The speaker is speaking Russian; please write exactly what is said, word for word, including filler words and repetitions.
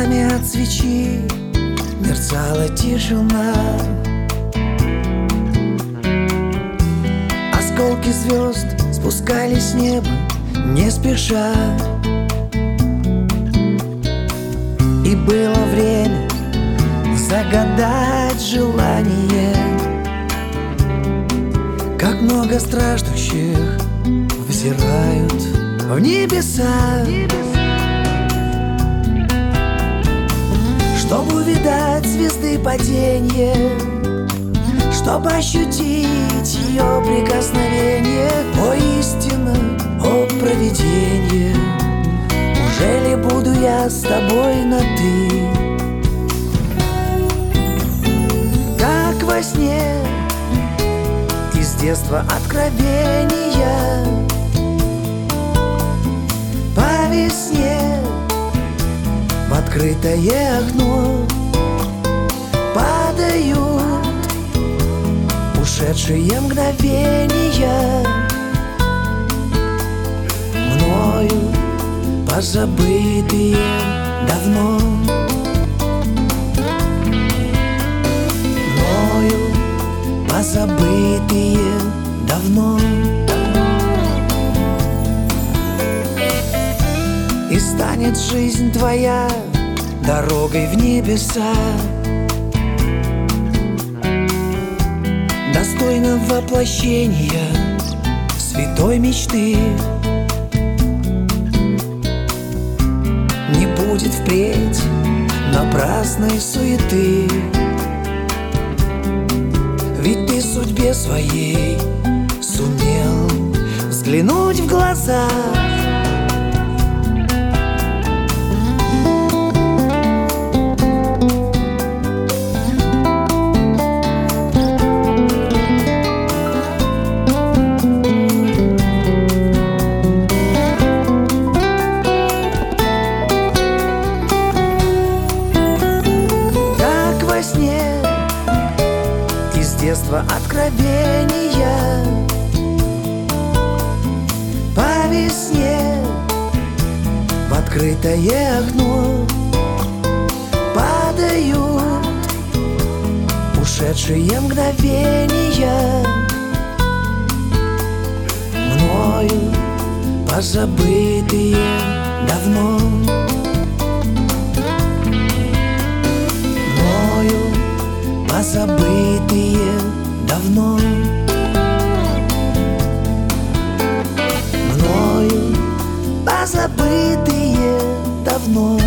пламя от свечи, мерцала тишина. Осколки звезд спускались с неба не спеша. И было время загадать желание. Как много страждущих взирают в небеса, чтобы увидать звезды падения, чтобы ощутить ее прикосновение. О, истина, о, провиденье, неужели буду я с тобой на «ты»? Как во сне, из детства откровения, по весне в открытое окно падают ушедшие мгновения, мною позабытые давно, мною позабытые давно. И станет жизнь твоя дорогой в небеса, достойно воплощения святой мечты. Не будет впредь напрасной суеты, ведь ты судьбе своей сумел взглянуть в глаза. Из детства откровения, по весне в открытое окно падают ушедшие мгновения, мною позабытые давно, позабытые давно, мною позабытые давно.